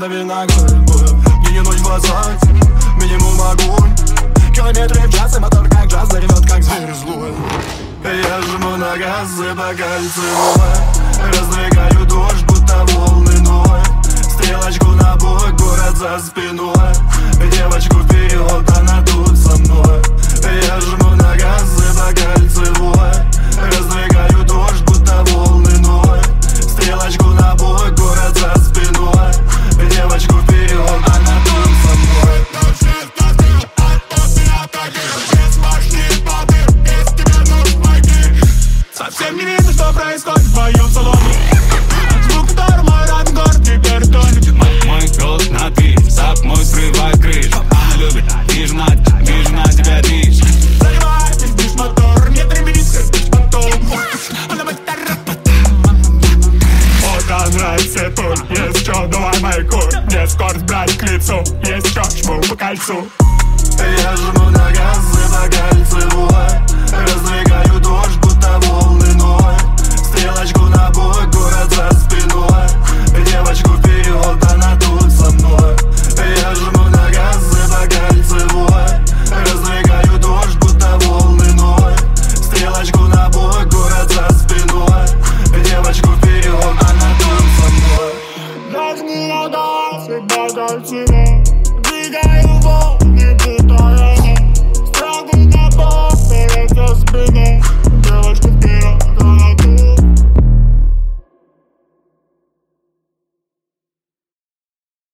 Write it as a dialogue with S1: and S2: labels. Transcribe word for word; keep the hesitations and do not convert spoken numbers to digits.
S1: давил на губы. Мне не ночь в глазах, минимум огонь. Километры в час, и мотор как джаз заревет, как зверь злой. Я жму на газ и по кольцевой, раздвигаю дождь, будто волны ной. Стрелочку на бок, город за спиной. Девочку вперед, она тут со мной. Я жму на газ и по кольцевой, раздвигаю дождь, будто волны ной. Стрелочку на бок, город за спиной. Девочку вперед, она тут со мной.
S2: Совсем не видно, что происходит в моем салоне. Звук, который мой родной город теперь тонет.
S3: Мой голос на ты, сап мой срывает крышу. Она любит, вижу на, вижу на тебя дышь.
S2: Заливай, пиздишь мотор, не требись, пиздишь потом. Она бы вот нравится тут, есть что, давай мой кур. Мне скорость брать к лицу, есть что, жму по кольцу.